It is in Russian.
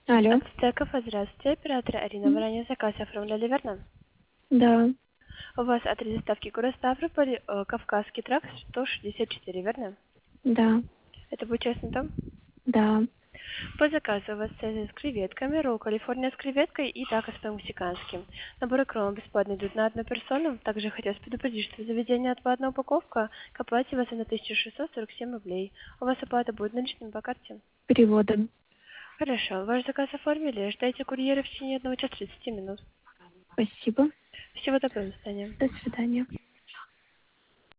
Алло. Стеков, здравствуйте. Оператор Арина. Вы ранее заказ оформляли, верно? Да, У вас адрес доставки город Ставрополь, Кавказский тракт 164, верно? да, Это будет честно там? да. По заказу у вас цезарь с креветками, ролл Калифорния с креветкой и тако с по-мексикански. Наборы кром бесплатно идут на одну персону. Также хотелось предупредить, что заведение отплатная упаковка к оплате вас на 1647 рублей. У вас оплата будет наличными по карте? Переводом. Хорошо. Ваш заказ оформили. Ждайте курьера в течение 1 часа 30 минут. Спасибо. Всего доброго, до свидания. До свидания.